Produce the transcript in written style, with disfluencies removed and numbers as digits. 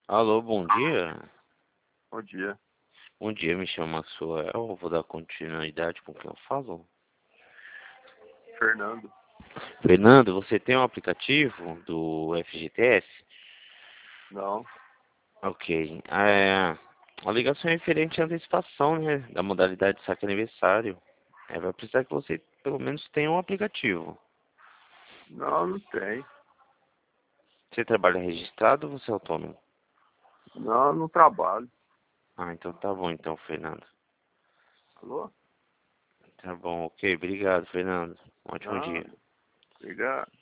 Alô, bom dia. Bom dia. Bom dia, me chamo Suel. Vou dar continuidade com quem eu falo. Fernando. Fernando, você tem um aplicativo do FGTS? Não, Ok. A ligação é referente à antecipação, né? Da modalidade de saque aniversário. Vai precisar que você pelo menos tenha um aplicativo. não tem. Você trabalha registrado ou você é autônomo? Não trabalho. Ah, então tá bom então, Fernando. Alô? Tá bom, ok. Obrigado, Fernando. Um ótimo dia. Nada. Obrigado.